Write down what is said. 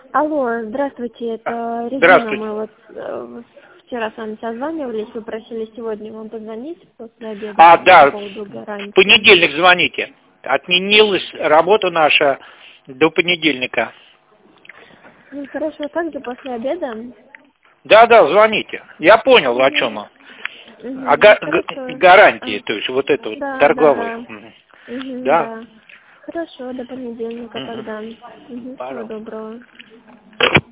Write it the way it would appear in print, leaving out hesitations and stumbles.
Алло, здравствуйте, это Регина. Здравствуйте. Мы вот вчера с вами созванивались, вы просили сегодня вам позвонить после обеда Да, по поводу в гарантии. понедельник звоните. Отменилась работа наша до понедельника. Ну, хорошо, также после обеда. Да, звоните. Я понял, о чем. Хорошо. Гарантии, то есть вот это вот Да, торговые. да. Да, Да. Хорошо, до понедельника тогда. Всего пожалуйста. доброго.